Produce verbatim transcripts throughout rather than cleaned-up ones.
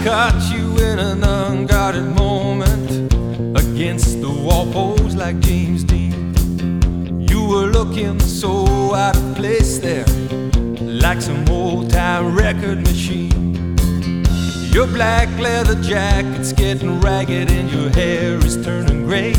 caught you in an unguarded moment, against the wall pose like James Dean. You were looking so out of place there, like some old-time record machine. Your black leather jacket's getting ragged and your hair is turning gray.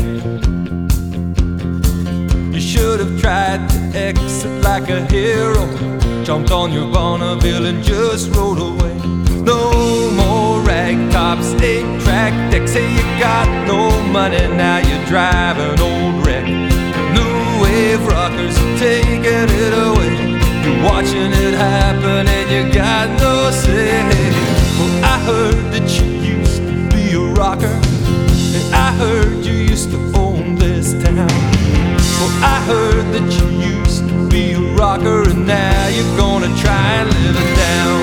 You should have tried to exit like a hero, jumped on your Bonneville and just rode away. No more rag tops, eight-track decks. Say you got no money, now you're driving old wreck. New wave rockers are taking it away. You're watching it happen and you got no say. Well, I heard that you used to be a rocker, and I heard you used to own this town. Well, I heard that you used to be a rocker, and now you're gonna try and live it down.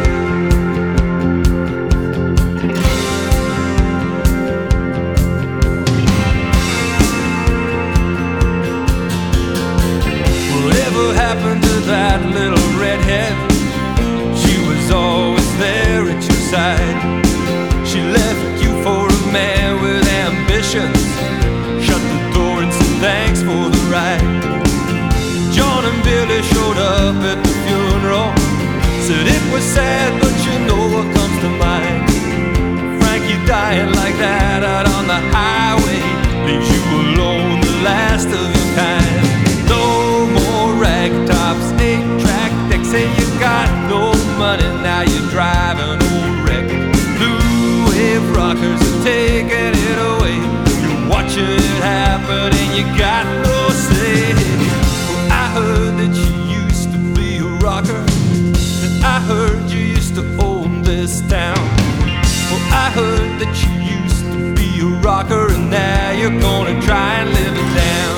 Whatever happened to that little redhead? She was always there at your side. She left you for a man with ambitions, shut the door and said thanks for the ride. John and Billy showed up at the funeral, said it was sad, but you know what comes to mind. Frankie dying like that out on the highway leaves you alone, the last of your kind. No more rag tops, eight-track decks. Say you got no money, now you're driving old wreck. Blue wave rockers are taking it away. You're watching it happen and you got no say. Well, I heard that you used to be a rocker, and I heard you used to own this town. Well, I heard that you used to be a rocker, and now you're gonna try and live it down.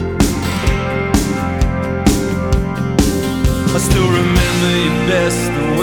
I still remember you best, the